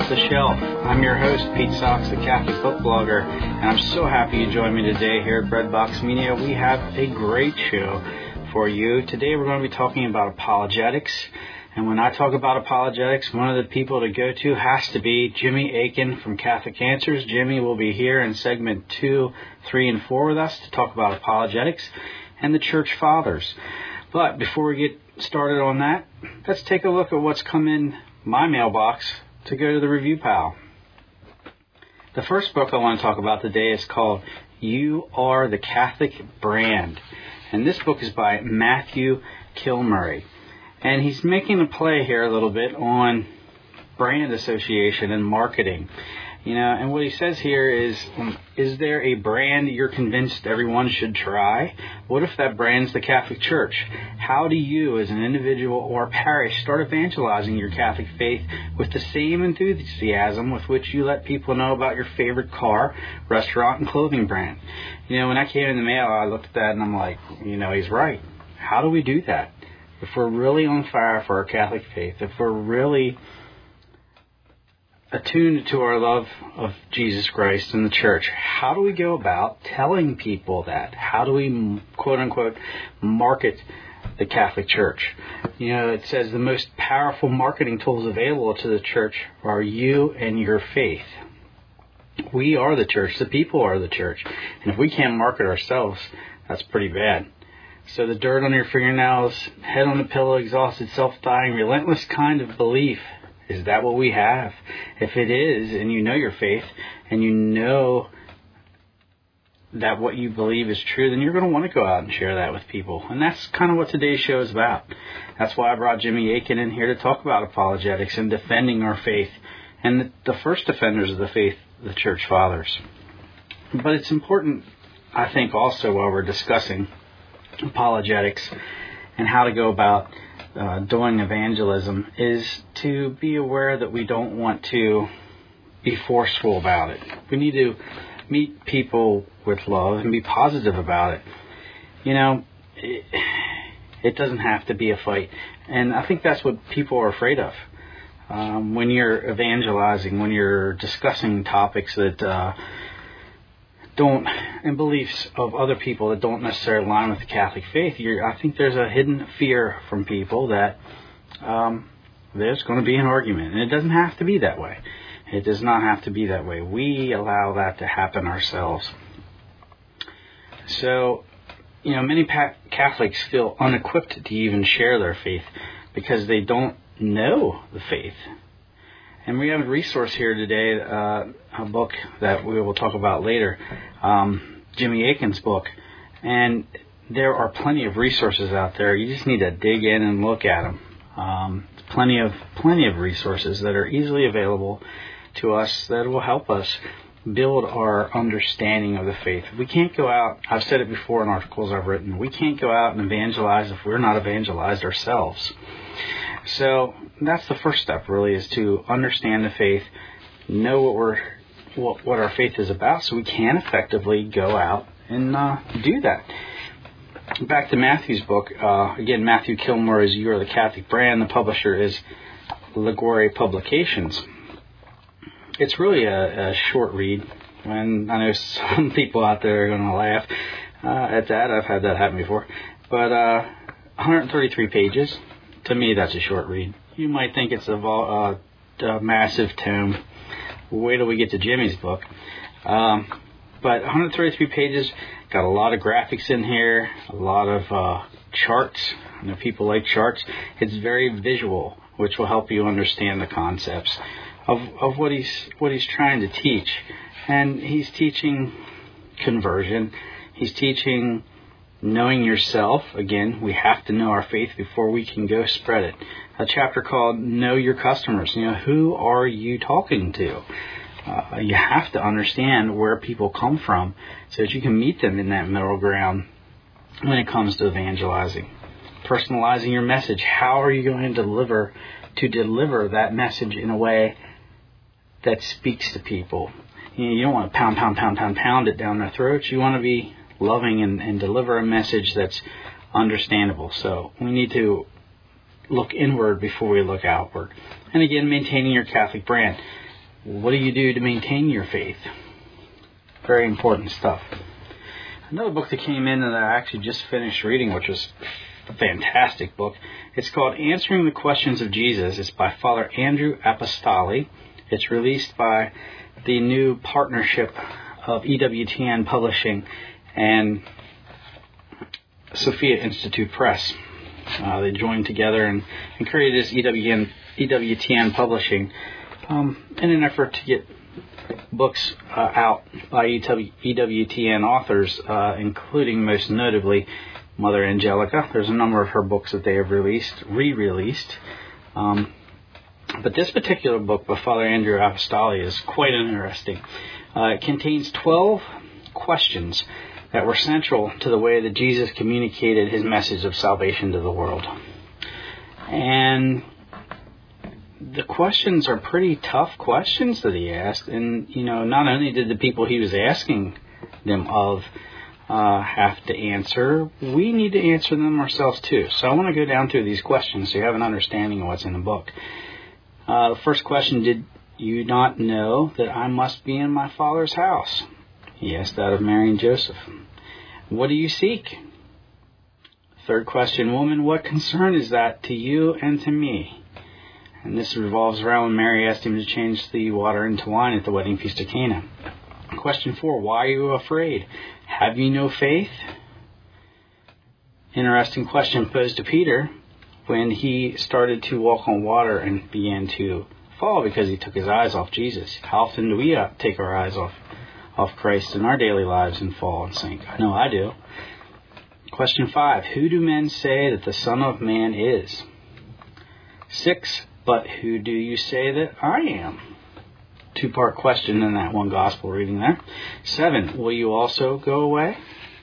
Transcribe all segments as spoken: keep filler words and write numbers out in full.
Off the Shelf. I'm your host, Pete Socks, the Catholic book blogger, and I'm so happy you joined me today here at Breadbox Media. We have a great show for you. Today we're going to be talking about apologetics, and when I talk about apologetics, one of the people to go to has to be Jimmy Akin from Catholic Answers. Jimmy will be here in segment two, three, and four with us to talk about apologetics and the Church Fathers. But before we get started on that, let's take a look at what's come in my mailbox to go to the Review Pal. The first book I want to talk about today is called You Are the Catholic Brand. And this book is by Matthew Kilmurray. And he's making a play here a little bit on brand association and marketing. You know, and what he says here is, um, is there a brand you're convinced everyone should try? What if that brand's the Catholic Church? How do you, as an individual or parish, start evangelizing your Catholic faith with the same enthusiasm with which you let people know about your favorite car, restaurant, and clothing brand? You know, when I came in the mail, I looked at that and I'm like, you know, he's right. How do we do that? If we're really on fire for our Catholic faith, if we're really attuned to our love of Jesus Christ and the Church, how do we go about telling people that? How do we, quote unquote, market the Catholic Church? You know, it says the most powerful marketing tools available to the Church are you and your faith. We are the Church. The people are the Church. And if we can't market ourselves, that's pretty bad. So the dirt on your fingernails, head on the pillow, exhausted, self-dying, relentless kind of belief, is that what we have? If it is, and you know your faith, and you know that what you believe is true, then you're going to want to go out and share that with people. And that's kind of what today's show is about. That's why I brought Jimmy Akin in here to talk about apologetics and defending our faith, and the, the first defenders of the faith, the Church Fathers. But it's important, I think, also while we're discussing apologetics and how to go about Uh, doing evangelism, is to be aware that we don't want to be forceful about it. We need to meet people with love and be positive about it. You know, it, it doesn't have to be a fight. And I think that's what people are afraid of. Um, when you're evangelizing, when you're discussing topics that uh, don't, and beliefs of other people that don't necessarily align with the Catholic faith, you're, I think there's a hidden fear from people that um, there's going to be an argument. And it doesn't have to be that way. It does not have to be that way. We allow that to happen ourselves. So, you know, many pa- Catholics feel unequipped to even share their faith because they don't know the faith. And we have a resource here today, uh, a book that we will talk about later, um, Jimmy Akin's book. And there are plenty of resources out there. You just need to dig in and look at them. Um, plenty of plenty of resources that are easily available to us that will help us build our understanding of the faith. We can't go out, I've said it before in articles I've written, we can't go out and evangelize if we're not evangelized ourselves. So that's the first step, really, is to understand the faith, know what we're what, what our faith is about, so we can effectively go out and uh, do that. Back to Matthew's book. Uh, again, Matthew Kilmurray's You Are the Catholic Brand. The publisher is Liguori Publications. It's really a, a short read, and I know some people out there are going to laugh uh, at that. I've had that happen before. But uh, one hundred thirty-three pages. To me, that's a short read. You might think it's a, vol- uh, a massive tome. Wait till we get to Jimmy's book. Um, but one hundred thirty-three pages, got a lot of graphics in here, a lot of uh, charts. I know people like charts. It's very visual, which will help you understand the concepts of, of what he's what he's trying to teach. And he's teaching conversion. He's teaching knowing yourself. Again, we have to know our faith before we can go spread it. A chapter called Know Your Customers. You know, who are you talking to? Uh, you have to understand where people come from so that you can meet them in that middle ground when it comes to evangelizing. Personalizing your message. How are you going to deliver to deliver that message in a way that speaks to people? You know, you don't want to pound, pound, pound, pound, pound it down their throats. You want to be loving and, and deliver a message that's understandable. So we need to look inward before we look outward. And again, maintaining your Catholic brand. What do you do to maintain your faith? Very important stuff. Another book that came in that I actually just finished reading, which was a fantastic book. It's called Answering the Questions of Jesus. It's by Father Andrew Apostoli. It's released by the new partnership of E W T N Publishing and Sophia Institute Press. Uh, they joined together and, and created this E W T N Publishing um, in an effort to get books uh, out by E W T N authors, uh, including most notably Mother Angelica. There's a number of her books that they have released, re-released. Um, but this particular book by Father Andrew Apostoli is quite interesting. Uh, it contains twelve questions that were central to the way that Jesus communicated his message of salvation to the world. And the questions are pretty tough questions that he asked. And, you know, not only did the people he was asking them of uh, have to answer, we need to answer them ourselves too. So I want to go down through these questions so you have an understanding of what's in the book. Uh, the first question, did you not know that I must be in my Father's house? He asked that of Mary and Joseph. What do you seek? Third question, woman, what concern is that to you and to me? And this revolves around when Mary asked him to change the water into wine at the wedding feast of Cana. Question four, why are you afraid? Have you no faith? Interesting question posed to Peter when he started to walk on water and began to fall because he took his eyes off Jesus. How often do we uh, take our eyes off off Christ in our daily lives and fall and sink? I know I do. Question five, who do men say that the Son of Man is? Six, but who do you say that I am? Two-part question in that one gospel reading there. Seven, will you also go away?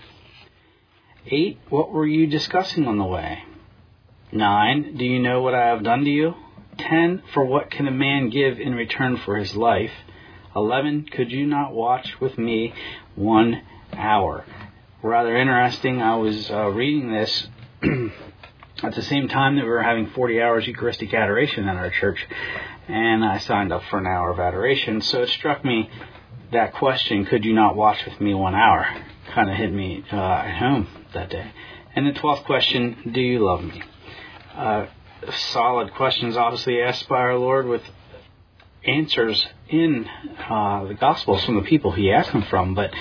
Eight, what were you discussing on the way? Nine, do you know what I have done to you? Ten, for what can a man give in return for his life? Eleven, could you not watch with me one hour? Rather interesting. I was uh, reading this at the same time that we were having forty hours Eucharistic adoration at our church, and I signed up for an hour of adoration. So it struck me, that question, could you not watch with me one hour, kind of hit me uh, at home that day. And the twelfth question, do you love me? Uh, solid questions obviously asked by our Lord with answers in uh, the Gospels from the people he asked them from, but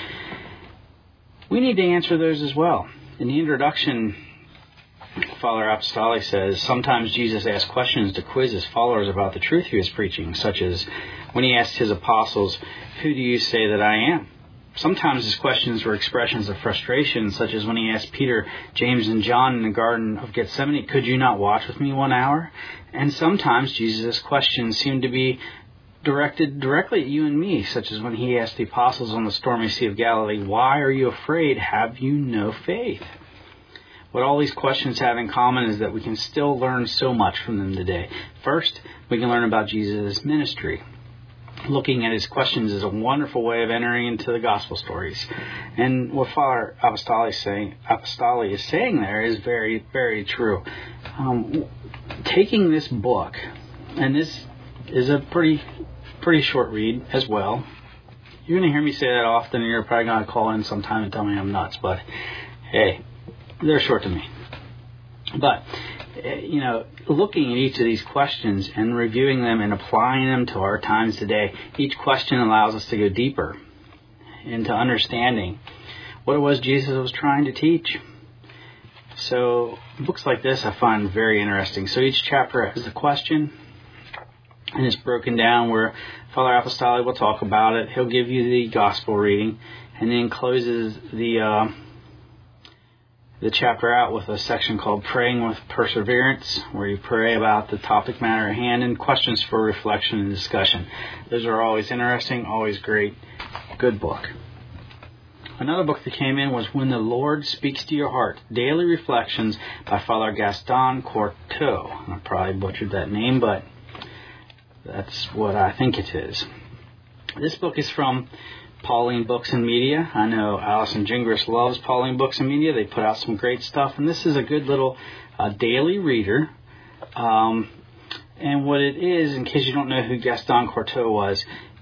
we need to answer those as well. In the introduction, Father Apostoli says, sometimes Jesus asked questions to quiz his followers about the truth he was preaching, such as when he asked his apostles, who do you say that I am? Sometimes his questions were expressions of frustration, such as when he asked Peter, James, and John in the Garden of Gethsemane, could you not watch with me one hour? And sometimes Jesus' questions seemed to be directed directly at you and me, such as when he asked the apostles on the stormy Sea of Galilee, why are you afraid? Have you no faith? What all these questions have in common is that we can still learn so much from them today. First, we can learn about Jesus' ministry. Looking at his questions is a wonderful way of entering into the gospel stories. And what Father Apostoli is saying, Apostoli is saying there is very, very true. Um, taking this book, and this is a pretty pretty short read as well. You're going to hear me say that often, and you're probably going to call in sometime and tell me I'm nuts, but hey, they're short to me. But, you know, looking at each of these questions and reviewing them and applying them to our times today, each question allows us to go deeper into understanding what it was Jesus was trying to teach. So, books like this I find very interesting. So each chapter has a question, and it's broken down where Father Apostoli will talk about it. He'll give you the gospel reading, and then closes the uh, the chapter out with a section called Praying with Perseverance, where you pray about the topic matter at hand and questions for reflection and discussion. Those are always interesting, always great. Good book. Another book that came in was When the Lord Speaks to Your Heart, Daily Reflections by Father Gaston Courteau. I probably butchered that name, but that's what I think it is. This book is from Pauline Books and Media. I know Allison Gingras loves Pauline Books and Media. They put out some great stuff, and this is a good little uh, daily reader. Um, and what it is, in case you don't know who Gaston Courteau was,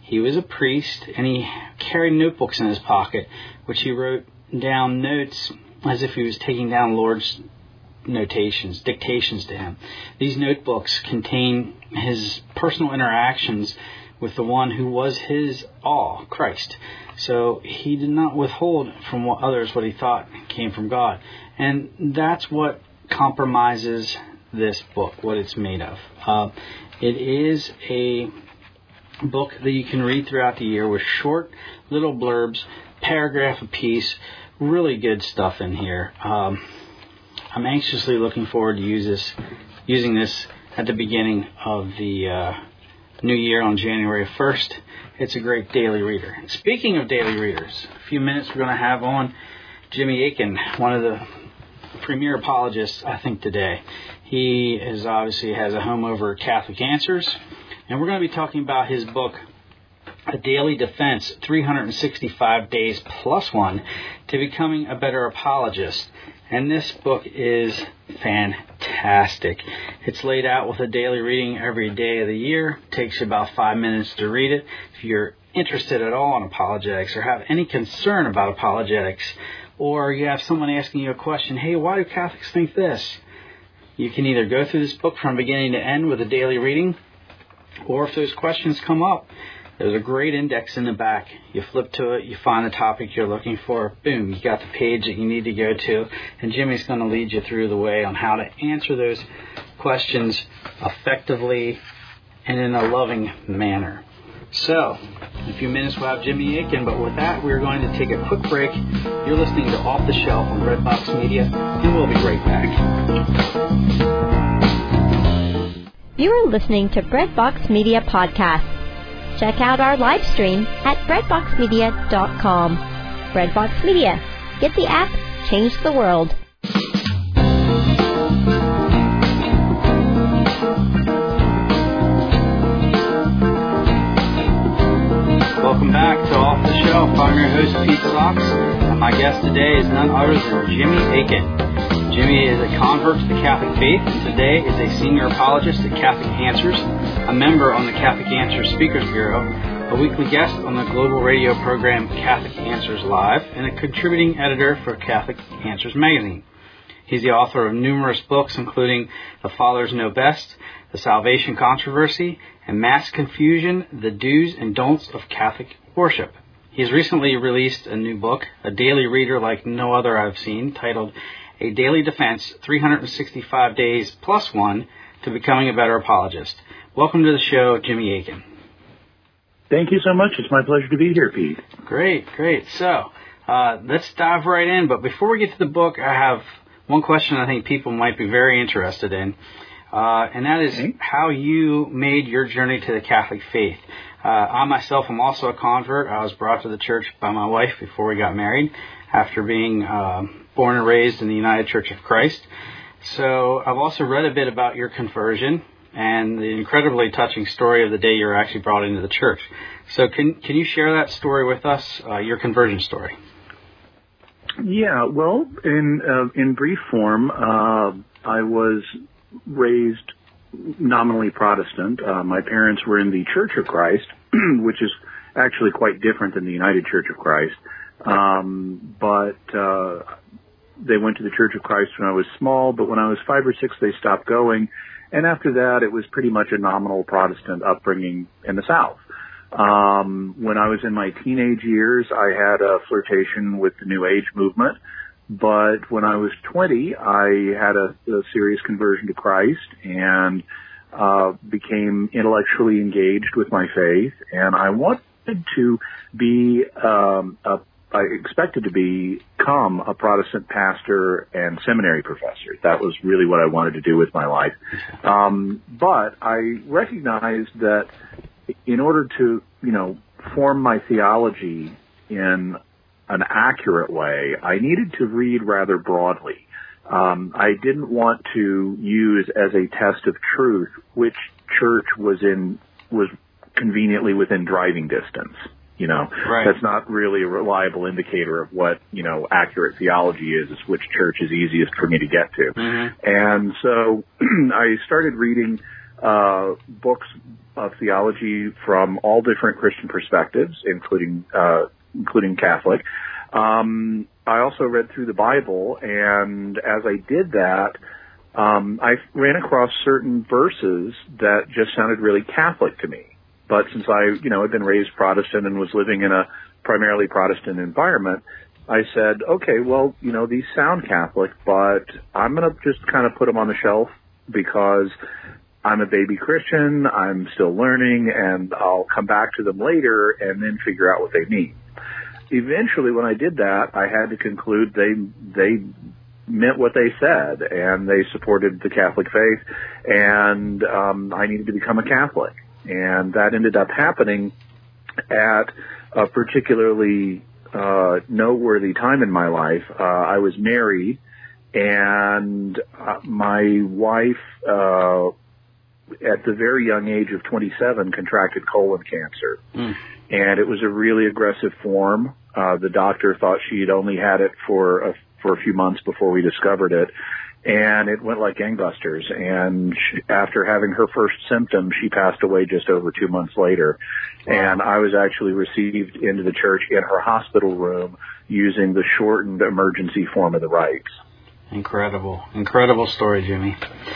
He was a priest, and he carried notebooks in his pocket, which he wrote down notes as if he was taking down Lord's notations, dictations to him. These notebooks contain his personal interactions with the one who was his all, Christ. So he did not withhold from what others what he thought came from God. And that's what compromises this book, what it's made of. Uh, it is a book that you can read throughout the year with short little blurbs, paragraph apiece, really good stuff in here. Um, I'm anxiously looking forward to use this, using this at the beginning of the uh, new year on January first. It's a great daily reader. Speaking of daily readers, a few minutes we're going to have on Jimmy Akin, one of the premier apologists, I think, today. He is obviously has a home over at Catholic Answers, and we're going to be talking about his book, A Daily Defense, three hundred sixty-five Days Plus One to Becoming a Better Apologist. And this book is fantastic. It's laid out with a daily reading every day of the year. It takes you about five minutes to read it. If you're interested at all in apologetics or have any concern about apologetics, or you have someone asking you a question, hey, why do Catholics think this? You can either go through this book from beginning to end with a daily reading, or if those questions come up, there's a great index in the back. You flip to it, you find the topic you're looking for, boom, you got the page that you need to go to, and Jimmy's going to lead you through the way on how to answer those questions effectively and in a loving manner. So, in a few minutes we'll have Jimmy Akin, but with that, we're going to take a quick break. You're listening to Off the Shelf on Redbox Media, and we'll be right back. You are listening to Breadbox Media Podcast. Check out our live stream at breadbox media dot com. Breadbox Media. Get the app, change the world. Welcome back to Off the Shelf. I'm your host, Pete Fox, and my guest today is none other than Jimmy Akin. Jimmy is a convert to the Catholic faith, and today is a senior apologist at Catholic Answers, a member on the Catholic Answers Speakers Bureau, a weekly guest on the global radio program Catholic Answers Live, and a contributing editor for Catholic Answers magazine. He's the author of numerous books, including The Fathers Know Best, The Salvation Controversy, and Mass Confusion, The Do's and Don'ts of Catholic Worship. He has recently released a new book, a daily reader like no other I've seen, titled A Daily Defense, three hundred sixty-five Days Plus One to Becoming a Better Apologist. Welcome to the show, Jimmy Akin. Thank you so much. It's my pleasure to be here, Pete. Great, great. So, uh, let's dive right in. But before we get to the book, I have one question I think people might be very interested in, uh, and that is okay. How you made your journey to the Catholic faith. Uh, I myself am also a convert. I was brought to the church by my wife before we got married, after being uh, born and raised in the United Church of Christ. So I've also read a bit about your conversion and the incredibly touching story of the day you were actually brought into the church. So can can you share that story with us, uh, your conversion story? Yeah, well, in uh, in brief form, uh, I was raised nominally Protestant. Uh, my parents were in the Church of Christ, which is actually quite different than the United Church of Christ. Um, but uh, they went to the Church of Christ when I was small, but when I was five or six, they stopped going. And after that, it was pretty much a nominal Protestant upbringing in the South. Um, when I was in my teenage years, I had a flirtation with the New Age movement. But when I was twenty, I had a, a serious conversion to Christ and uh, became intellectually engaged with my faith. And I wanted to be um, a I expected to become a Protestant pastor and seminary professor. That was really what I wanted to do with my life. Um, but I recognized that in order to, you know, form my theology in an accurate way, I needed to read rather broadly. Um, I didn't want to use as a test of truth which church was in was conveniently within driving distance. You know, right. That's not really a reliable indicator of what, you know, accurate theology is. It's which church is easiest for me to get to. Mm-hmm. And so I started reading uh, books of theology from all different Christian perspectives, including uh, including Catholic. Um, I also read through the Bible, and as I did that, um, I ran across certain verses that just sounded really Catholic to me. But since I, you know, had been raised Protestant and was living in a primarily Protestant environment, I said, okay, well, you know, these sound Catholic, but I'm going to just kind of put them on the shelf because I'm a baby Christian, I'm still learning, and I'll come back to them later and then figure out what they mean. Eventually, when I did that, I had to conclude they they meant what they said, and they supported the Catholic faith, and um, I needed to become a Catholic. And that ended up happening at a particularly uh, noteworthy time in my life. Uh, I was married, and uh, my wife, uh, at the very young age of twenty-seven, contracted colon cancer. Mm. And it was a really aggressive form. Uh, the doctor thought she had only had it for a, for a few months before we discovered it. And it went like gangbusters. And she, after having her first symptom, she passed away just over two months later. Wow. And I was actually received into the church in her hospital room using the shortened emergency form of the rites. Incredible. Incredible story, Jimmy.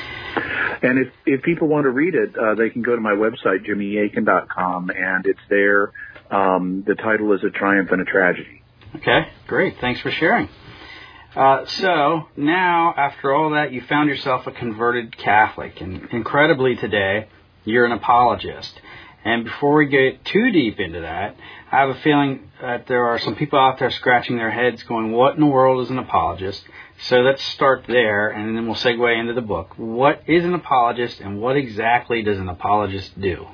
And if, if people want to read it, uh, they can go to my website, jimmy akin dot com, and it's there. Um, the title is A Triumph and a Tragedy. Okay, great. Thanks for sharing. Uh, so now, after all that, you found yourself a converted Catholic, and incredibly today, you're an apologist. And before we get too deep into that, I have a feeling that there are some people out there scratching their heads going, what in the world is an apologist? So let's start there, and then we'll segue into the book. What is an apologist, and what exactly does an apologist do?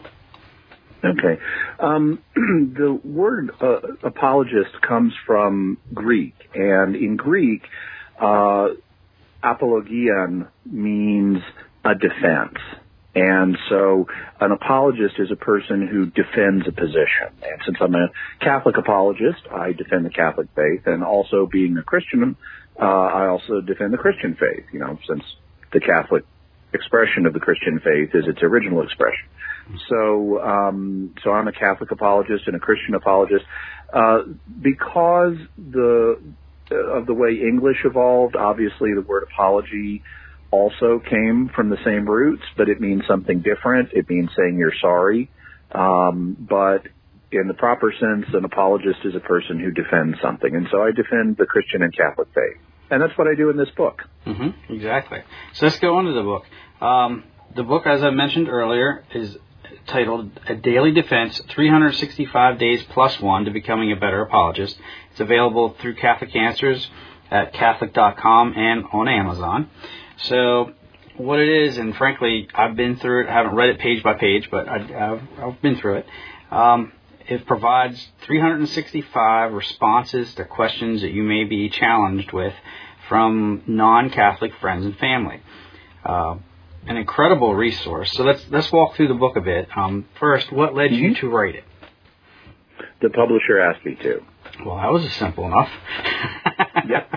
Okay. Um, the word uh, apologist comes from Greek, and in Greek, uh, apologian means a defense. And so an apologist is a person who defends a position. And since I'm a Catholic apologist, I defend the Catholic faith, and also being a Christian, uh, I also defend the Christian faith, you know, since the Catholic expression of the Christian faith is its original expression. So, um, so I'm a Catholic apologist and a Christian apologist. Uh, because the, of the way English evolved, obviously the word apology also came from the same roots, but it means something different. It means saying you're sorry. Um, but in the proper sense, an apologist is a person who defends something. And so I defend the Christian and Catholic faith. And that's what I do in this book. Mm-hmm, exactly. So let's go on to the book. Um, the book, as I mentioned earlier, is titled A Daily Defense, three hundred sixty-five Days Plus One to Becoming a Better Apologist. It's available through Catholic Answers at Catholic dot com and on Amazon. So what it is, and frankly, I've been through it. I haven't read it page by page, but I, I've, I've been through it. Um, it provides three hundred sixty-five responses to questions that you may be challenged with from non-Catholic friends and family. Uh, an incredible resource. So let's let's walk through the book a bit. Um, first, what led mm-hmm. you to write it? The publisher asked me to. Well, that was simple enough. Yep.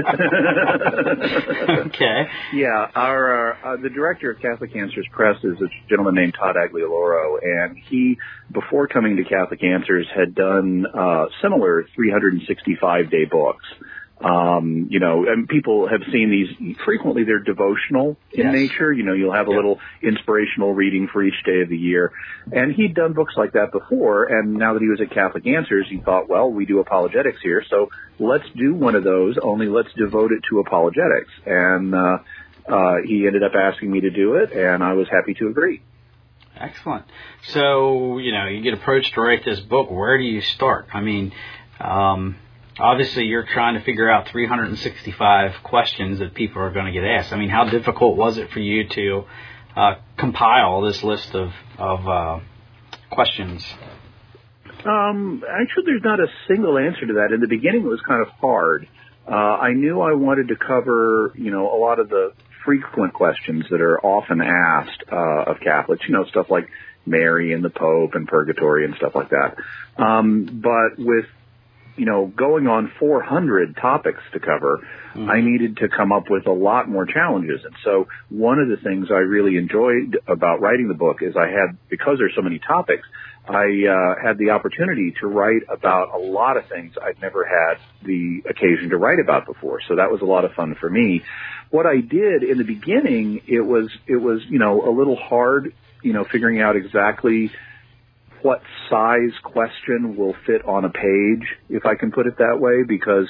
Okay. Yeah, our uh, the director of Catholic Answers Press is a gentleman named Todd Aglioloro, and he, before coming to Catholic Answers, had done uh, similar three hundred sixty-five day books. Um, you know, and people have seen these frequently. They're devotional in yes. nature. You know, you'll have a yep. little inspirational reading for each day of the year. And he'd done books like that before. And now that he was at Catholic Answers, he thought, well, we do apologetics here, so let's do one of those, only let's devote it to apologetics. And, uh, uh, he ended up asking me to do it, and I was happy to agree. Excellent. So, you know, you get approached to write this book. Where do you start? I mean, um, obviously, you're trying to figure out three hundred sixty-five questions that people are going to get asked. I mean, how difficult was it for you to uh, compile this list of, of uh, questions? Um, actually, there's not a single answer to that. In the beginning, it was kind of hard. Uh, I knew I wanted to cover, you know, a lot of the frequent questions that are often asked uh, of Catholics. You know, stuff like, Mary and the Pope and purgatory and stuff like that. Um, but with, you know, going on four hundred topics to cover, mm-hmm. I needed to come up with a lot more challenges. And so one of the things I really enjoyed about writing the book is I had, because there's so many topics, I uh, had the opportunity to write about a lot of things I'd never had the occasion to write about before. So that was a lot of fun for me. What I did in the beginning, it was, it was, you know, a little hard, you know, figuring out exactly what size question will fit on a page, if I can put it that way, because,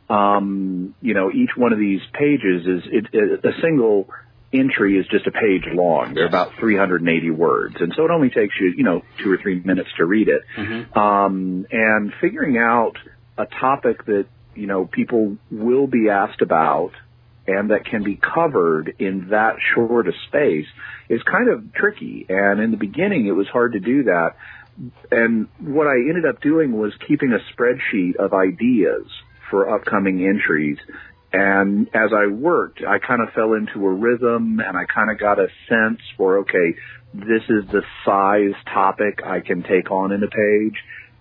um, you know, each one of these pages is, it, it, a single entry is just a page long. They're about three hundred eighty words. And so it only takes you, you know, two or three minutes to read it. Mm-hmm. Um, and figuring out a topic that, you know, people will be asked about and that can be covered in that short a space is kind of tricky. And in the beginning, it was hard to do that. And what I ended up doing was keeping a spreadsheet of ideas for upcoming entries. And as I worked, I kind of fell into a rhythm, and I kind of got a sense for, okay, this is the size topic I can take on in a page.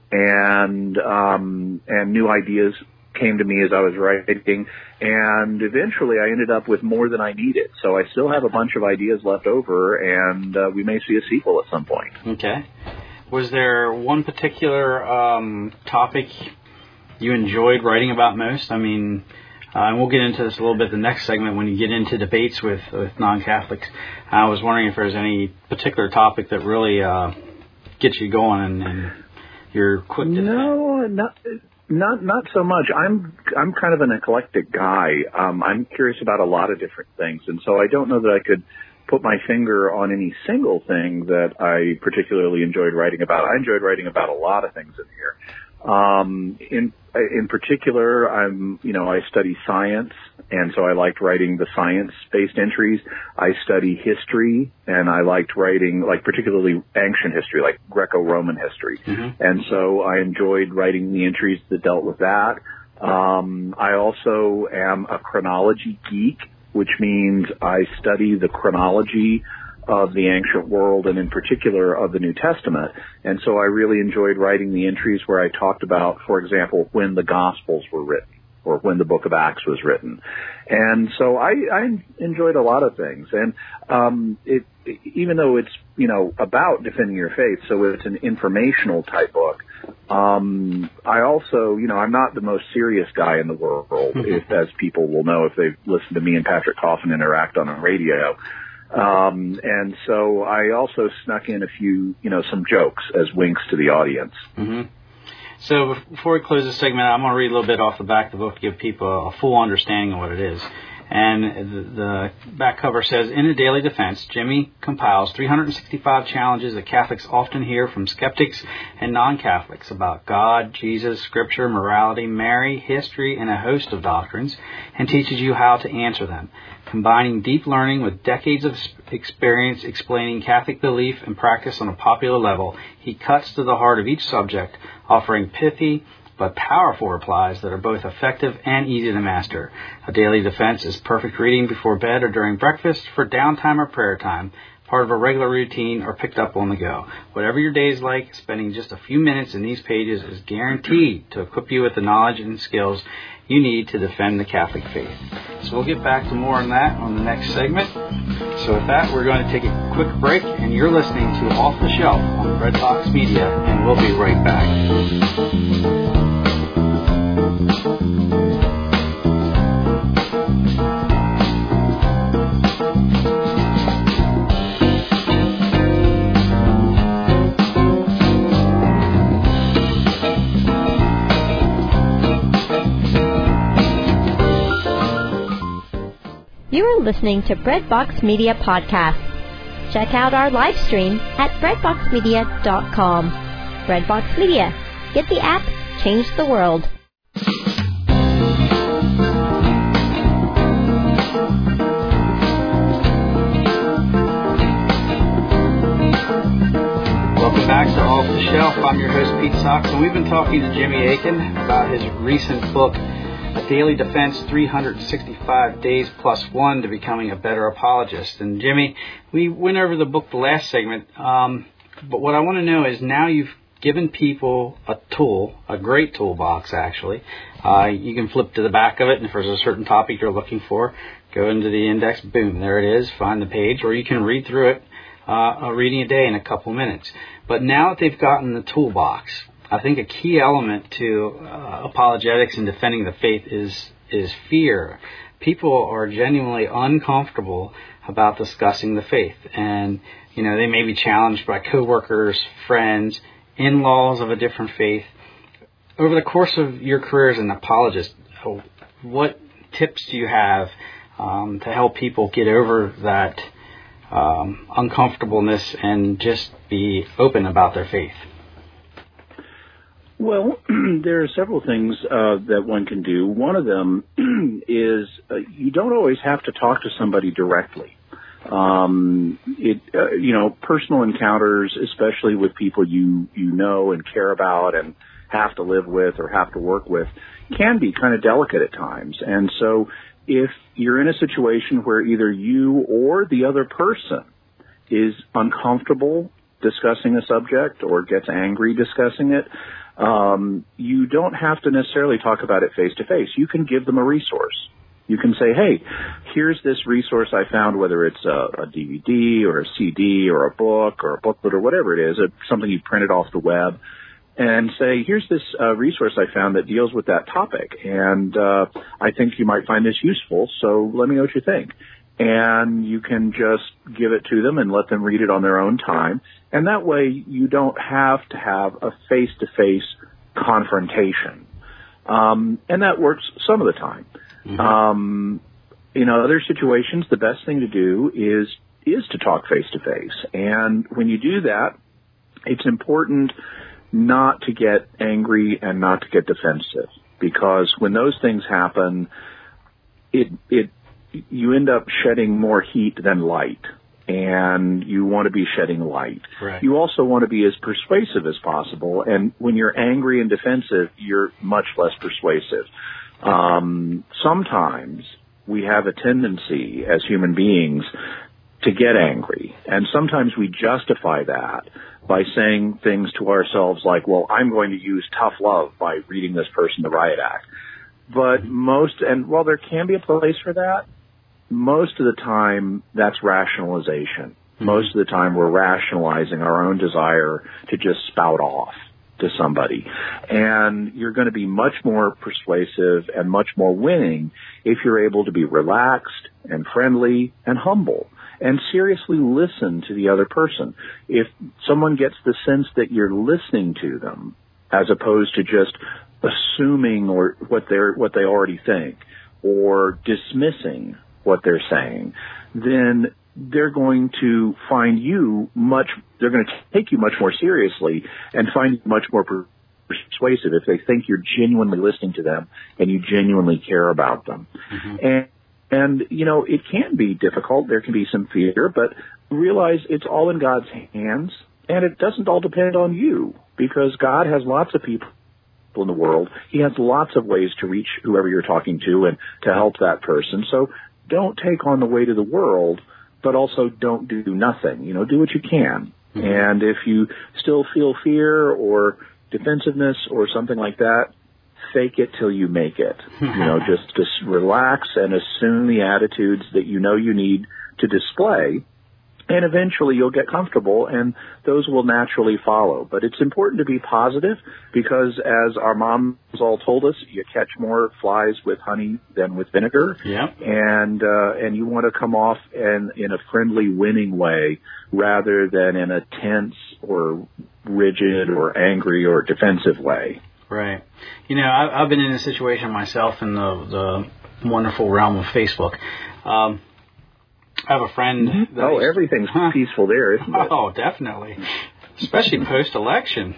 And, um, and new ideas came to me as I was writing, and eventually I ended up with more than I needed. So I still have a bunch of ideas left over, and uh, we may see a sequel at some point. Okay. Was there one particular um, topic you enjoyed writing about most? I mean, uh, and we'll get into this a little bit in the next segment when you get into debates with, with non-Catholics. I was wondering if there's any particular topic that really uh, gets you going and, and you're quick to No, not... Not not so much. I'm I'm kind of an eclectic guy. Um, I'm curious about a lot of different things, and so I don't know that I could put my finger on any single thing that I particularly enjoyed writing about. I enjoyed writing about a lot of things in here. Um, in in particular, I'm you know I study science, and so I liked writing the science-based entries. I study history, and I liked writing like particularly ancient history, like Greco-Roman history. Mm-hmm. And so I enjoyed writing the entries that dealt with that. Um, I also am a chronology geek, which means I study the chronology of the ancient world, and in particular of the New Testament. And so I really enjoyed writing the entries where I talked about, for example, when the Gospels were written or when the book of Acts was written. And so I, I enjoyed a lot of things. And um, it, even though it's, you know, about defending your faith, so it's an informational type book, um, I also, you know, I'm not the most serious guy in the world, if, as people will know if they've listened to me and Patrick Coffin interact on a radio. Um, and so I also snuck in a few, you know, some jokes as winks to the audience. Mm-hmm. So before we close this segment, I'm going to read a little bit off the back of the book to give people a full understanding of what it is. And the back cover says, in A Daily Defense, Jimmy compiles three hundred sixty-five challenges that Catholics often hear from skeptics and non-Catholics about God, Jesus, Scripture, morality, Mary, history, and a host of doctrines, and teaches you how to answer them. Combining deep learning with decades of experience explaining Catholic belief and practice on a popular level, he cuts to the heart of each subject, offering pithy but powerful replies that are both effective and easy to master. A Daily Defense is perfect reading before bed or during breakfast, for downtime or prayer time, part of a regular routine, or picked up on the go. Whatever your day is like, spending just a few minutes in these pages is guaranteed to equip you with the knowledge and skills you need to defend the Catholic faith. So we'll get back to more on that on the next segment. So with that, we're going to take a quick break, and you're listening to Off the Shelf on Breadbox Media, and we'll be right back. You are listening to Breadbox Media Podcast. Check out our live stream at breadbox media dot com. Breadbox Media. Get the app, change the world. Welcome back to Off the Shelf. I'm your host, Pete Sox, and we've been talking to Jimmy Akin about his recent book, A Daily Defense, three hundred sixty-five Days Plus One to Becoming a Better Apologist. And Jimmy, we went over the book the last segment. Um, but what I want to know is now you've given people a tool, a great toolbox actually. Uh, you can flip to the back of it, and if there's a certain topic you're looking for, go into the index, boom, there it is, find the page, or you can read through it, uh, a reading a day in a couple minutes. But now that they've gotten the toolbox, I think a key element to uh, apologetics and defending the faith is is fear. People are genuinely uncomfortable about discussing the faith, and you know they may be challenged by coworkers, friends, in-laws of a different faith. Over the course of your career as an apologist, what tips do you have um, to help people get over that um, uncomfortableness and just be open about their faith? Well, there are several things uh, that one can do. One of them is uh, you don't always have to talk to somebody directly. Um, it, uh, you know, personal encounters, especially with people you, you know and care about and have to live with or have to work with, can be kind of delicate at times. And so if you're in a situation where either you or the other person is uncomfortable discussing a subject or gets angry discussing it, um, you don't have to necessarily talk about it face to face. You can give them a resource. You can say, hey, here's this resource I found, whether it's a, a D V D or a C D or a book or a booklet or whatever it is, a, something you printed off the web, and say, here's this uh, resource I found that deals with that topic, and uh, I think you might find this useful, so let me know what you think. And you can just give it to them and let them read it on their own time, and that way you don't have to have a face-to-face confrontation. Um, and that works some of the time. Mm-hmm. Um, in other situations, the best thing to do is is to talk face to face. And when you do that, it's important not to get angry and not to get defensive, because when those things happen, it it you end up shedding more heat than light, and you want to be shedding light. Right. You also want to be as persuasive as possible, and when you're angry and defensive, you're much less persuasive. Um, sometimes we have a tendency as human beings to get angry, and sometimes we justify that by saying things to ourselves like, well, I'm going to use tough love by reading this person the riot act. But most, and while there can be a place for that, most of the time that's rationalization. Mm-hmm. Most of the time we're rationalizing our own desire to just spout off to somebody. And you're going to be much more persuasive and much more winning if you're able to be relaxed and friendly and humble and seriously listen to the other person. If someone gets the sense that you're listening to them as opposed to just assuming or what they're what they already think or dismissing what they're saying, then they're going to find you much, they're going to take you much more seriously and find you much more persuasive if they think you're genuinely listening to them and you genuinely care about them. Mm-hmm. And, and, you know, it can be difficult. There can be some fear, but realize it's all in God's hands, and it doesn't all depend on you, because God has lots of people in the world. He has lots of ways to reach whoever you're talking to and to help that person. So don't take on the weight of the world, but also don't do nothing. You know, do what you can. Mm-hmm. And if you still feel fear or defensiveness or something like that, fake it till you make it. You know, just, just relax and assume the attitudes that you know you need to display, and eventually you'll get comfortable, and those will naturally follow. But it's important to be positive, because as our moms all told us, you catch more flies with honey than with vinegar. Yeah. And uh, and you want to come off in, in a friendly, winning way rather than in a tense or rigid or angry or defensive way. Right. You know, I, I've been in a situation myself in the, the wonderful realm of Facebook. Um, I have a friend. Mm-hmm. That oh, used, everything's huh? peaceful there, isn't it? Oh, definitely. Especially post-election.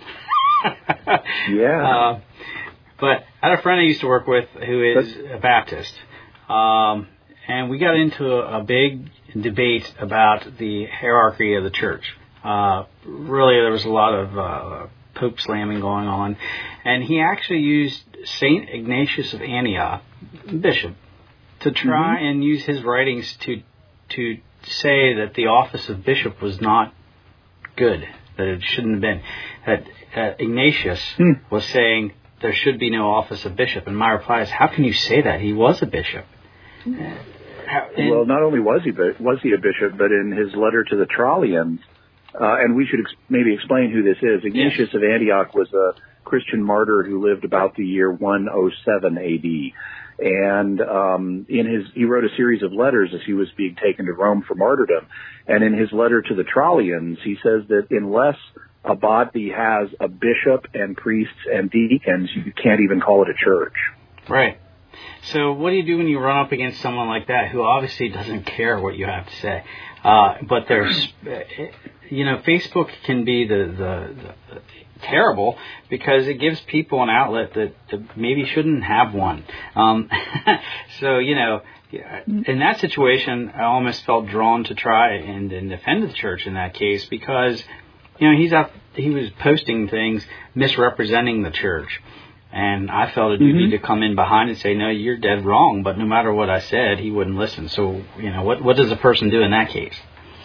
Yeah. Uh, but I had a friend I used to work with who is a Baptist. Um, and we got into a, a big debate about the hierarchy of the church. Uh, really, there was a lot of uh, Pope slamming going on. And he actually used Saint Ignatius of Antioch, bishop, to try mm-hmm. and use his writings to to say that the office of bishop was not good that it shouldn't have been. That uh, Ignatius hmm. was saying there should be no office of bishop. And my reply is, how can you say that? He was a bishop. Uh, how, well, not only was he was he a bishop, but in his letter to the Trallians, uh, and we should ex- maybe explain who this is. Ignatius yes. of Antioch was a Christian martyr who lived about the year one oh seven A D. And um, in his, he wrote a series of letters as he was being taken to Rome for martyrdom. And in his letter to the Trallians, he says that unless a body has a bishop and priests and deacons, you can't even call it a church. Right. So what do you do when you run up against someone like that who obviously doesn't care what you have to say? Uh, but there's, you know, Facebook can be the, the, the terrible because it gives people an outlet that, that maybe shouldn't have one. Um, so, you know, in that situation, I almost felt drawn to try and, and defend the church in that case because, you know, he's out, he was posting things misrepresenting the church. And I felt a duty mm-hmm. to come in behind and say, no, you're dead wrong. But no matter what I said, he wouldn't listen. So, you know, what what does a person do in that case?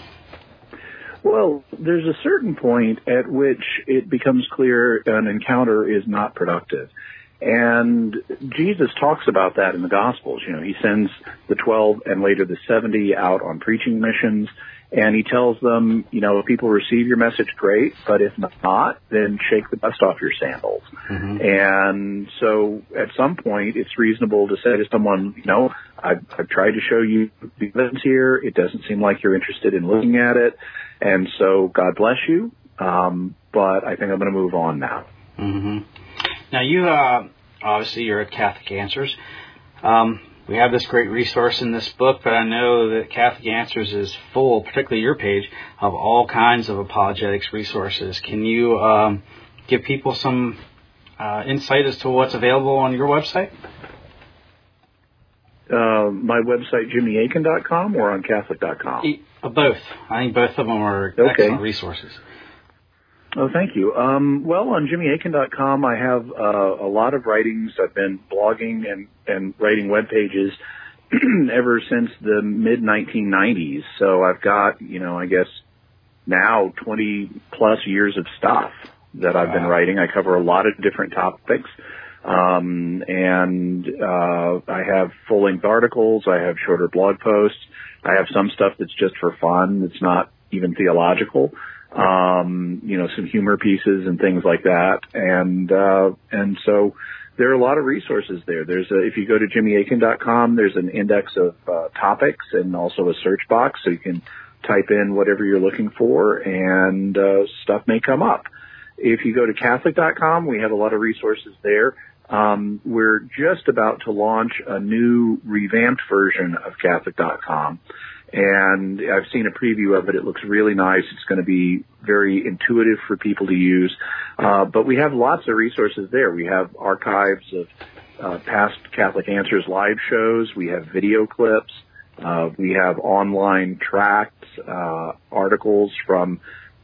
Well, there's a certain point at which it becomes clear an encounter is not productive. And Jesus talks about that in the Gospels. You know, he sends the twelve and later the seventy out on preaching missions. And he tells them, you know, if people receive your message, great. But if not, then shake the dust off your sandals. Mm-hmm. And so at some point, it's reasonable to say to someone, you know, I've, I've tried to show you the evidence here. It doesn't seem like you're interested in looking at it. And so God bless you. Um, but I think I'm going to move on now. Mm-hmm. Now, you, uh, obviously, you're at Catholic Answers. Um, We have this great resource in this book, but I know that Catholic Answers is full, particularly your page, of all kinds of apologetics resources. Can you um, give people some uh, insight as to what's available on your website? Uh, my website, jimmy akin dot com, or on catholic dot com? E- uh, both. I think both of them are okay. excellent resources. Oh, thank you. Um, well, on jimmy akin dot com, I have uh, a lot of writings. I've been blogging and, and writing web pages ever since the mid nineteen nineties. So I've got, you know, I guess now twenty plus years of stuff that I've wow. been writing. I cover a lot of different topics. Um, and uh, I have full-length articles. I have shorter blog posts. I have some stuff that's just for fun. It's not even theological. Um, you know, some humor pieces and things like that. And, uh, and so there are a lot of resources there. There's a, if you go to jimmy akin dot com, there's an index of, uh, topics and also a search box so you can type in whatever you're looking for and, uh, stuff may come up. If you go to catholic dot com, we have a lot of resources there. Um, we're just about to launch a new revamped version of catholic dot com. And I've seen a preview of it. It looks really nice. It's going to be very intuitive for people to use. Uh, but we have lots of resources there. We have archives of uh, past Catholic Answers live shows. We have video clips. Uh, we have online tracts, uh, articles from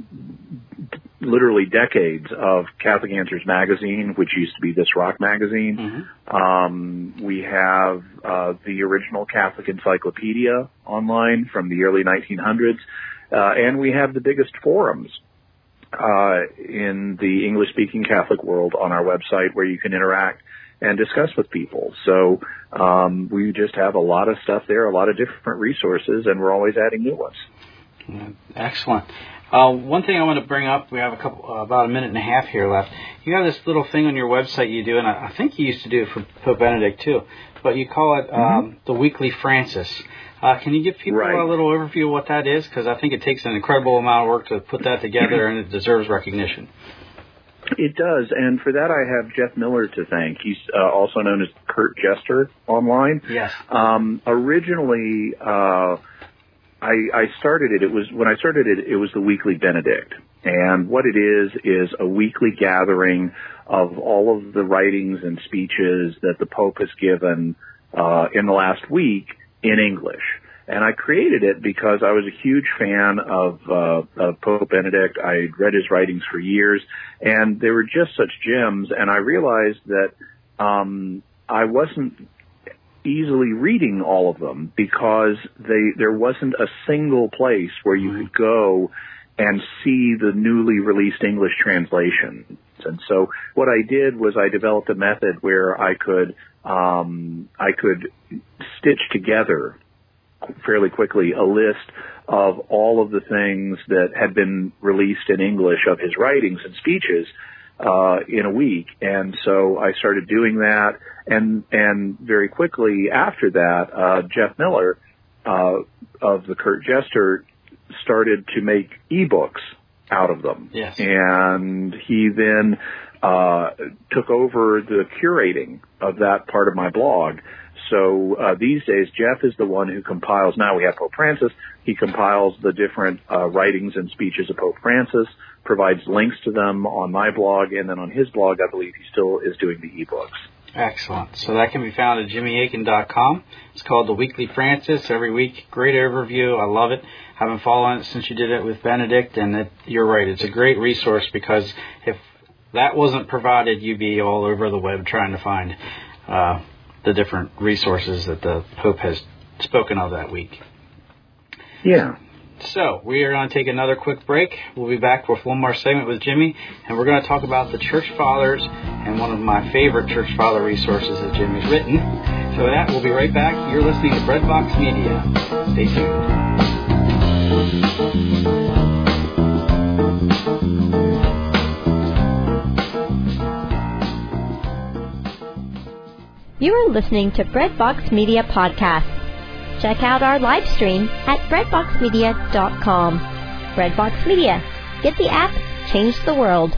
literally decades of Catholic Answers magazine, which used to be This Rock magazine. Mm-hmm. Um, we have uh, the original Catholic Encyclopedia online from the early nineteen hundreds, uh, and we have the biggest forums uh, in the English-speaking Catholic world on our website where you can interact and discuss with people. So um, we just have a lot of stuff there, a lot of different resources, and we're always adding new ones. Excellent. Uh, one thing I want to bring up, we have a couple, uh, about a minute and a half here left. You have this little thing on your website you do, and I, I think you used to do it for Pope Benedict too, but you call it um, mm-hmm. the Weekly Francis. Uh, can you give people right. a little overview of what that is? Because I think it takes an incredible amount of work to put that together, and it deserves recognition. It does, and for that I have Jeff Miller to thank. He's uh, also known as Kurt Jester online. Yes. Um, originally, uh, I, I started it. It was when I started it. It was the Weekly Benedict, and what it is is a weekly gathering of all of the writings and speeches that the Pope has given uh, in the last week in English. And I created it because I was a huge fan of, uh, of Pope Benedict. I read his writings for years, and they were just such gems. And I realized that um, I wasn't easily reading all of them because they there wasn't a single place where you could go and see the newly released English translations. And so what I did was I developed a method where I could um, I could stitch together fairly quickly a list of all of the things that had been released in English of his writings and speeches uh, in a week. And so I started doing that, and and very quickly after that, uh, Jeff Miller uh, of the Kurt Jester started to make ebooks out of them. Yes. And he then uh, took over the curating of that part of my blog. So uh, these days, Jeff is the one who compiles. Now we have Pope Francis. He compiles the different uh, writings and speeches of Pope Francis, provides links to them on my blog, and then on his blog, I believe he still is doing the ebooks. Excellent. So that can be found at jimmy akin dot com. It's called The Weekly Francis. Every week, great overview. I love it. I've been following it since you did it with Benedict, and it, you're right. It's a great resource because if that wasn't provided, you'd be all over the web trying to find uh, the different resources that the Pope has spoken of that week. Yeah. So, we are going to take another quick break. We'll be back with one more segment with Jimmy, and we're going to talk about the Church Fathers and one of my favorite Church Father resources that Jimmy's written. So with that, we'll be right back. You're listening to Breadbox Media. Stay tuned. You are listening to Breadbox Media Podcast. Check out our live stream at breadbox media dot com. Breadbox Media. Get the app, change the world.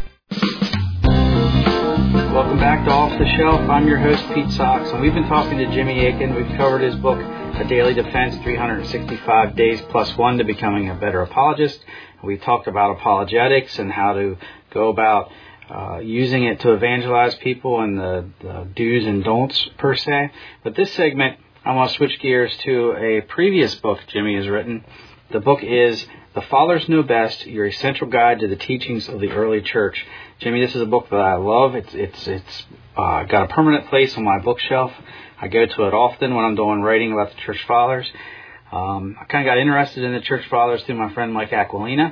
Welcome back to Off the Shelf. I'm your host, Pete Sox, and we've been talking to Jimmy Akin. We've covered his book, A Daily Defense, three hundred sixty-five Days Plus One to Becoming a Better Apologist. We talked about apologetics and how to go about uh, using it to evangelize people and the, the do's and don'ts, per se. But this segment, I want to switch gears to a previous book Jimmy has written. The book is The Fathers Know Best, Your Essential Guide to the Teachings of the Early Church. Jimmy, this is a book that I love. It's it's it's uh, got a permanent place on my bookshelf. I go to it often when I'm doing writing about the Church Fathers. Um, I kind of got interested in the Church Fathers through my friend Mike Aquilina.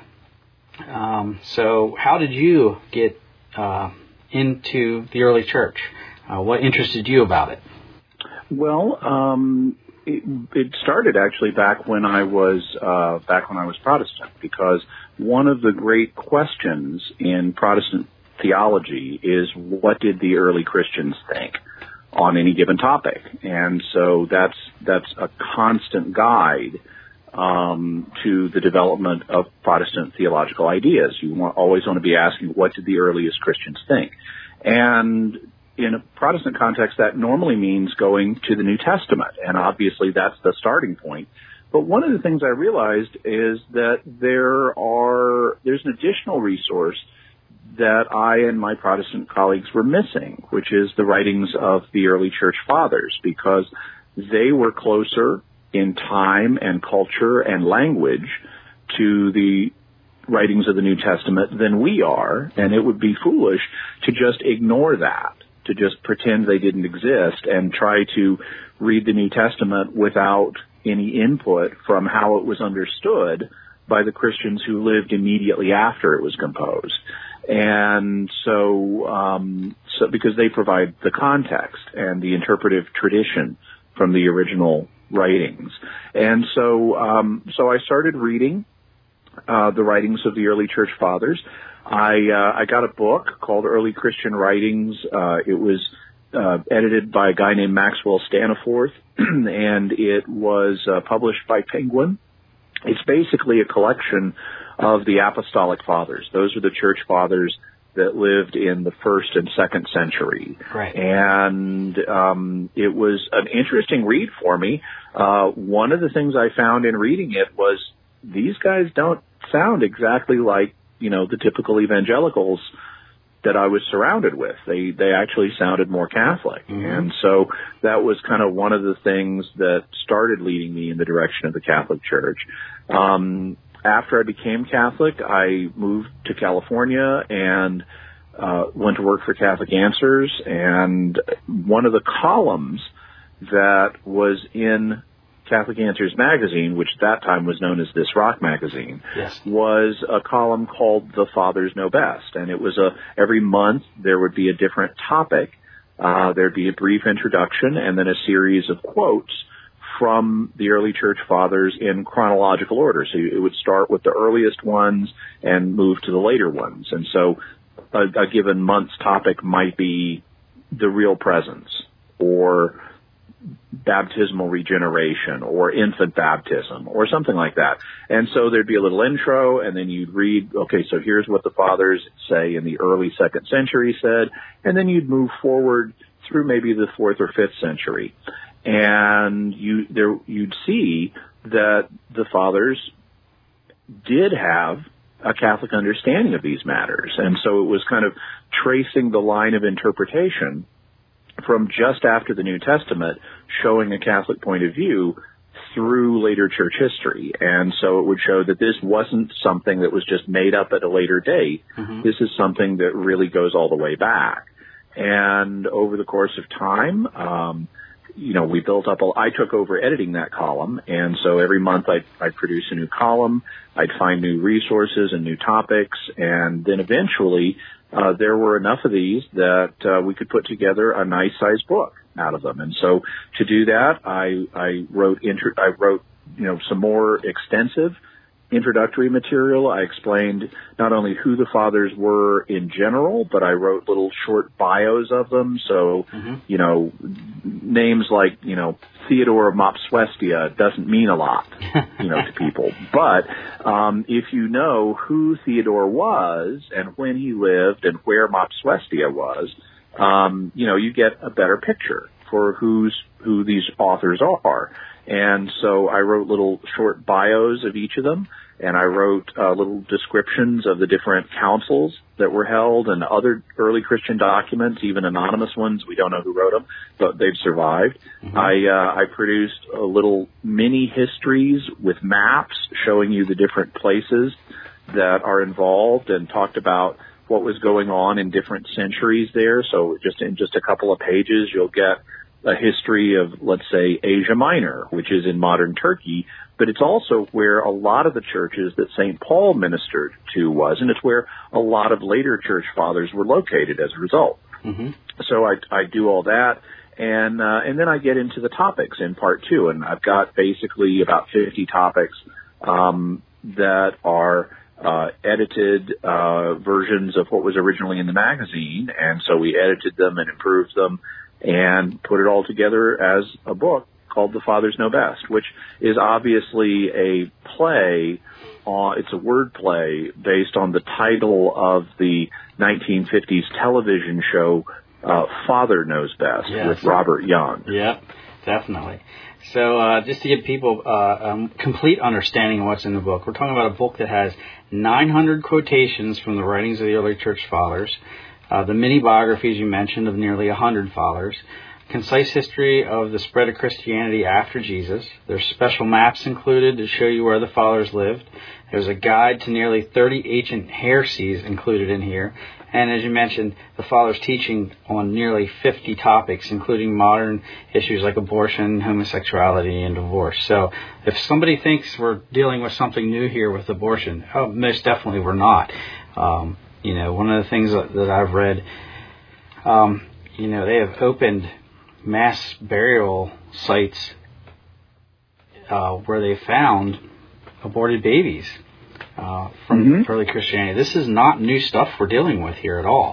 Um, so how did you get uh, into the early church? Uh, what interested you about it? Well, um, it, it started actually back when I was uh, back when I was Protestant, because one of the great questions in Protestant theology is, what did the early Christians think on any given topic? And so that's that's a constant guide um, to the development of Protestant theological ideas. You want, always want to be asking, what did the earliest Christians think? And in a Protestant context, that normally means going to the New Testament, and obviously that's the starting point. But one of the things I realized is that there are there's an additional resource that I and my Protestant colleagues were missing, which is the writings of the early church fathers, because they were closer in time and culture and language to the writings of the New Testament than we are, and it would be foolish to just ignore that, to just pretend they didn't exist and try to read the New Testament without any input from how it was understood by the Christians who lived immediately after it was composed. And so, um, so because they provide the context and the interpretive tradition from the original writings. And so, um, so I started reading uh, the writings of the early church fathers. I uh, I got a book called Early Christian Writings. Uh, it was uh, edited by a guy named Maxwell Staniforth, and it was uh, published by Penguin. It's basically a collection of the Apostolic Fathers. Those are the church fathers that lived in the first and second century. Right. And um, it was an interesting read for me. Uh, one of the things I found in reading it was these guys don't sound exactly like, you know, the typical evangelicals that I was surrounded with. They they actually sounded more Catholic. Mm-hmm. And so that was kind of one of the things that started leading me in the direction of the Catholic Church. Um, after I became Catholic, I moved to California and uh, went to work for Catholic Answers. And one of the columns that was in Catholic Answers magazine, which at that time was known as This Rock magazine, yes. was a column called The Fathers Know Best. And it was a, every month there would be a different topic. Uh, there'd be a brief introduction and then a series of quotes from the early church fathers in chronological order. So it would start with the earliest ones and move to the later ones. And so a, a given month's topic might be the real presence, or baptismal regeneration, or infant baptism, or something like that. And so there'd be a little intro, and then you'd read, okay, so here's what the fathers, say, in the early second century said, and then you'd move forward through maybe the fourth or fifth century. And you there you'd see that the fathers did have a Catholic understanding of these matters. And so it was kind of tracing the line of interpretation from just after the New Testament, showing a Catholic point of view through later church history. And so it would show that this wasn't something that was just made up at a later date. Mm-hmm. This is something that really goes all the way back. And over the course of time, um, you know, we built up, a, I took over editing that column, and so every month I'd, I'd produce a new column, I'd find new resources and new topics, and then eventually uh, there were enough of these that uh, we could put together a nice-sized book out of them. And so to do that, I, I wrote, inter- I wrote, you know, some more extensive introductory material. I explained not only who the fathers were in general, but I wrote little short bios of them. So, mm-hmm. you know, names like, you know, Theodore of Mopsuestia doesn't mean a lot, you know, to people. But um, if you know who Theodore was and when he lived and where Mopsuestia was, um, you know, you get a better picture for who's who these authors are. And so I wrote little short bios of each of them, and I wrote uh, little descriptions of the different councils that were held and other early Christian documents, even anonymous ones. We don't know who wrote them, but they've survived. Mm-hmm. I uh, I produced a little mini histories with maps showing you the different places that are involved, and talked about what was going on in different centuries there. So just in just a couple of pages, you'll get a history of, let's say, Asia Minor, which is in modern Turkey, but it's also where a lot of the churches that Saint Paul ministered to was, and it's where a lot of later church fathers were located as a result. Mm-hmm. So I, I do all that, and uh, and then I get into the topics in part two, and I've got basically about fifty topics um, that are uh, edited uh, versions of what was originally in the magazine, and so we edited them and improved them, and put it all together as a book called The Fathers Know Best, which is obviously a play, uh, it's a word play based on the title of the nineteen fifties television show, uh, Father Knows Best, yes, with Robert Young. Yep, definitely. So uh, just to give people uh, a complete understanding of what's in the book, we're talking about a book that has nine hundred quotations from the writings of the early church fathers, Uh, the mini biographies you mentioned of nearly one hundred fathers, concise history of the spread of Christianity after Jesus. There's special maps included to show you where the fathers lived. There's a guide to nearly thirty ancient heresies included in here. And as you mentioned, the fathers' teaching on nearly fifty topics, including modern issues like abortion, homosexuality, and divorce. So if somebody thinks we're dealing with something new here with abortion, oh, most definitely we're not. Um, You know, one of the things that, that I've read, um, you know, they have opened mass burial sites uh, where they found aborted babies uh, from mm-hmm. early Christianity. This is not new stuff we're dealing with here at all.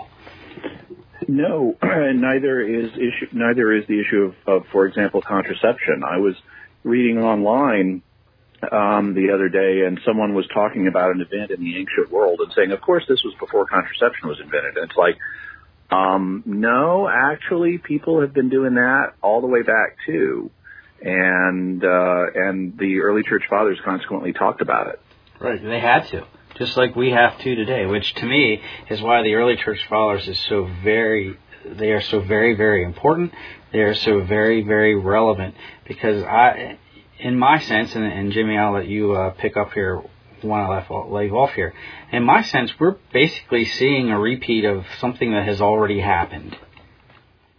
No, and neither is issue. Neither is the issue of, of, for example, contraception. I was reading online Um, the other day, and someone was talking about an event in the ancient world and saying, of course, this was before contraception was invented. And it's like, um, no, actually, people have been doing that all the way back too. And, uh, and the early church fathers consequently talked about it. Right. They had to, just like we have to today, which to me is why the early church fathers is so very, they are so very, very important. They are so very, very relevant, because I, in my sense, and, and Jimmy, I'll let you uh, pick up here when I left leave off here. In my sense, we're basically seeing a repeat of something that has already happened.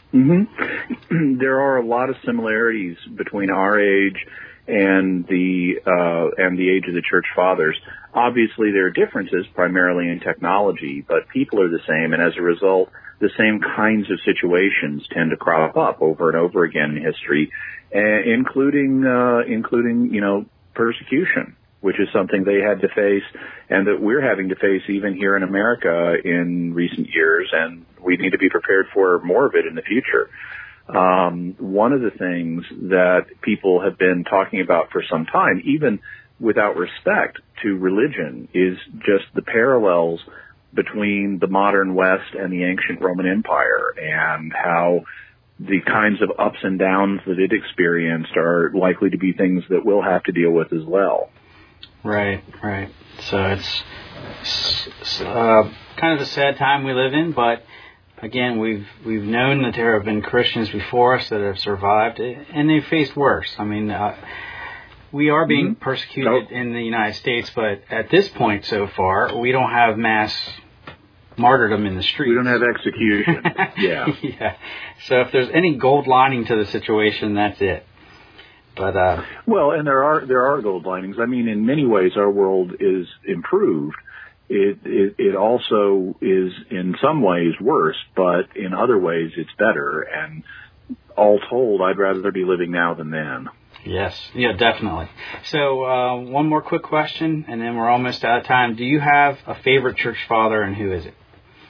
Mm-hmm. There are a lot of similarities between our age and the uh, and the age of the Church Fathers. Obviously, there are differences, primarily in technology, but people are the same, and as a result, the same kinds of situations tend to crop up over and over again in history, uh, including uh, including you know persecution, which is something they had to face, and that we're having to face even here in America in recent years, and we need to be prepared for more of it in the future. Um, one of the things that people have been talking about for some time, even without respect to religion, is just the parallels between the modern West and the ancient Roman Empire, and how the kinds of ups and downs that it experienced are likely to be things that we'll have to deal with as well. Right, right. So it's, it's uh, kind of a sad time we live in, but again, we've we've known that there have been Christians before us that have survived, and they've faced worse. I mean, uh, we are being mm-hmm. persecuted nope. in the United States, but at this point so far, we don't have mass martyrdom in the streets. We don't have execution. yeah. yeah. So if there's any gold lining to the situation, that's it. But uh, well, and there are there are gold linings. I mean, in many ways, our world is improved. It, it it also is in some ways worse, but in other ways it's better. And all told, I'd rather be living now than then. Yes, yeah, definitely. So uh, one more quick question, and then we're almost out of time. Do you have a favorite church father, and who is it?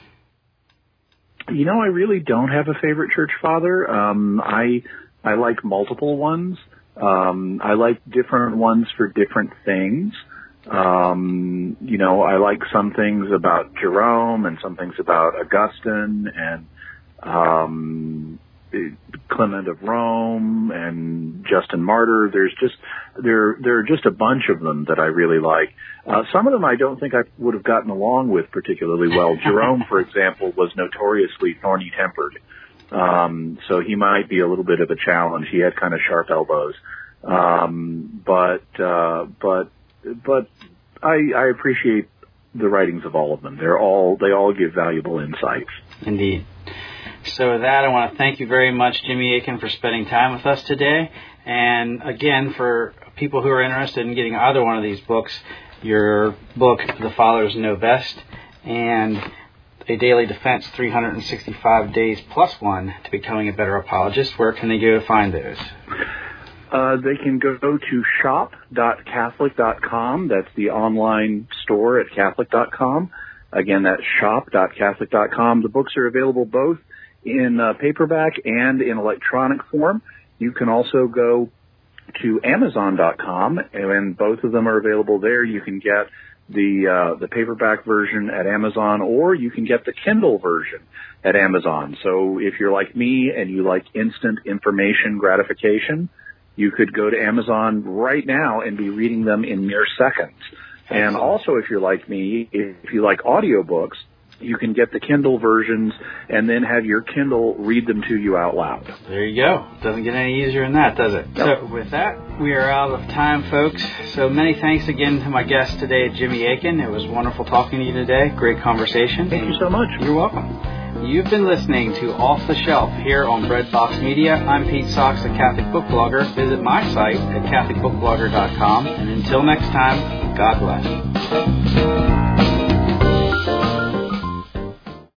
You know, I really don't have a favorite church father. Um, I I like multiple ones. Um, I like different ones for different things. Um, you know, I like some things about Jerome and some things about Augustine and um, Clement of Rome and Justin Martyr. There's just there there are just a bunch of them that I really like. Uh, some of them I don't think I would have gotten along with particularly well. Jerome, for example, was notoriously thorny-tempered, um, so he might be a little bit of a challenge. He had kind of sharp elbows, um, but uh, but. But I, I appreciate the writings of all of them. They're all they all give valuable insights. Indeed. So with that, I want to thank you very much, Jimmy Akin, for spending time with us today. And again, for people who are interested in getting either one of these books, your book, The Fathers Know Best, and A Daily Defense, three hundred sixty-five Days Plus One to Becoming a Better Apologist, where can they go to find those? Uh, they can go to shop dot catholic dot com. That's the online store at catholic dot com. Again, that's shop dot catholic dot com. The books are available both in uh, paperback and in electronic form. You can also go to amazon dot com, and both of them are available there. You can get the uh, the paperback version at Amazon, or you can get the Kindle version at Amazon. So if you're like me and you like instant information gratification, you could go to Amazon right now and be reading them in mere seconds. And also, if you're like me, if you like audiobooks, you can get the Kindle versions and then have your Kindle read them to you out loud. There you go. Doesn't get any easier than that, does it? Nope. So with that, we are out of time, folks. So many thanks again to my guest today, Jimmy Akin. It was wonderful talking to you today. Great conversation. Thank you so much. You're welcome. You've been listening to Off the Shelf here on Breadbox Media. I'm Pete Sachs, a Catholic book blogger. Visit my site at catholic book blogger dot com. And until next time, God bless.